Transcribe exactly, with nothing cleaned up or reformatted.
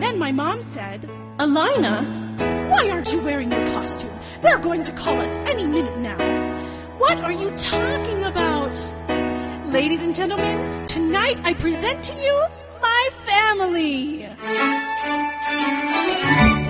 then my mom said, Alina? Why aren't you wearing your costume? They're going to call us any minute now. What are you talking about? Ladies and gentlemen, tonight I present to you my family.